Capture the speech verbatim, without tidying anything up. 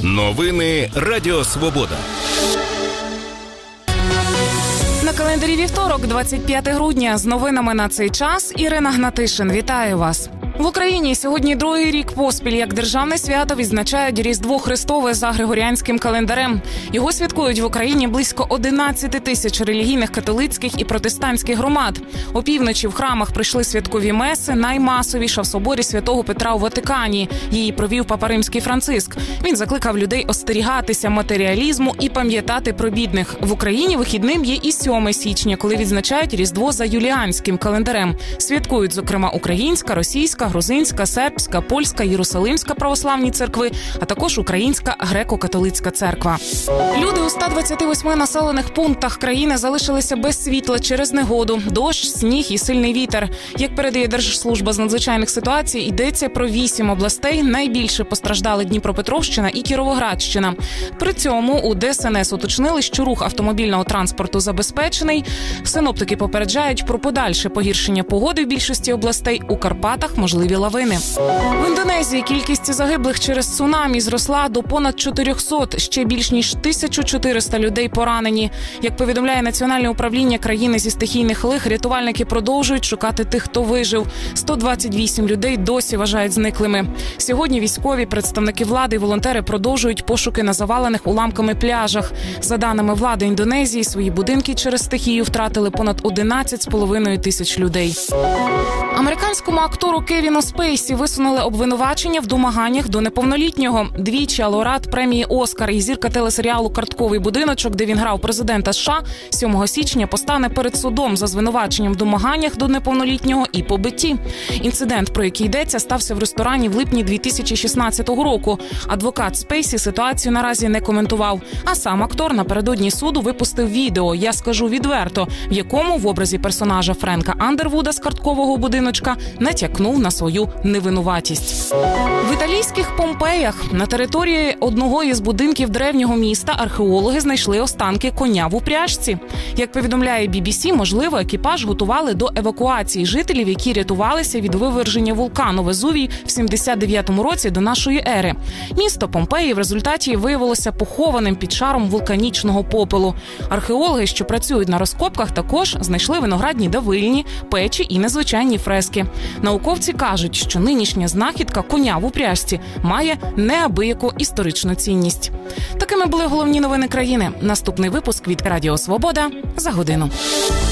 Новини Радіо Свобода. На календарі вівторок, двадцять п'яте грудня. З новинами на цей час Ірина Гнатишин. Вітаю вас. В Україні сьогодні другий рік поспіль, як державне свято, відзначають Різдво Христове за Григоріанським календарем. Його святкують в Україні близько одинадцять тисяч релігійних католицьких і протестантських громад. Опівночі в храмах прийшли святкові меси, наймасовіша в соборі Святого Петра у Ватикані. Її провів Папа Римський Франциск. Він закликав людей остерігатися матеріалізму і пам'ятати про бідних. В Україні вихідним є і сьоме січня, коли відзначають Різдво за юліанським календарем. Святкують, зокрема, українська, російська, грузинська, сербська, польська, єрусалимська православні церкви, а також українська греко-католицька церква. Люди у ста двадцяти восьми населених пунктах країни залишилися без світла через негоду, дощ, сніг і сильний вітер. Як передає Держслужба з надзвичайних ситуацій, йдеться про вісім областей. Найбільше постраждали Дніпропетровщина і Кіровоградщина. При цьому у Де Ес Ен Ес уточнили, що рух автомобільного транспорту забезпечений. Синоптики попереджають про подальше погіршення погоди в більшості областей. У Карпатах можливі лавини. В Індонезії кількість загиблих через цунамі зросла до понад чотирьохсот. Ще більш ніж тисяча чотириста людей поранені. Як повідомляє Національне управління країни зі стихійних лих, рятувальники продовжують шукати тих, хто вижив. сто двадцять вісім людей досі вважають зниклими. Сьогодні військові, представники влади і волонтери продовжують пошуки на завалених уламками пляжах. За даними влади Індонезії, свої будинки через стихію втратили понад одинадцять з половиною тисяч людей. Американському актору Кевіну Спейсі висунули обвинувачення в домаганнях до неповнолітнього. Двічі лауреат премії «Оскар» і зірка телесеріалу «Картковий будиночок», де він грав президента США, сьомого січня постане перед судом за звинуваченням в домаганнях до неповнолітнього і побитті. Інцидент, про який йдеться, стався в ресторані в липні дві тисячі шістнадцятого року. Адвокат Спейсі ситуацію наразі не коментував. А сам актор напередодні суду випустив відео «Я скажу відверто», в якому в образі персонажа Френка Андервуда з «Карткового будиночка» натякнув на свою невинуватість. В італійських Помпеях на території одного із будинків древнього міста археологи знайшли останки коня в упряжці. Як повідомляє бі бі сі, можливо, екіпаж готували до евакуації жителів, які рятувалися від виверження вулкану Везувій в сімдесят дев'ятому році до нашої ери. Місто Помпеї в результаті виявилося похованим під шаром вулканічного попелу. Археологи, що працюють на розкопках, також знайшли виноградні давильні, печі і незвичайні фрески. Науковці кажуть, що нинішня знахідка коня в упряжці має неабияку історичну цінність. Такими були головні новини країни. Наступний випуск від Радіо Свобода за годину.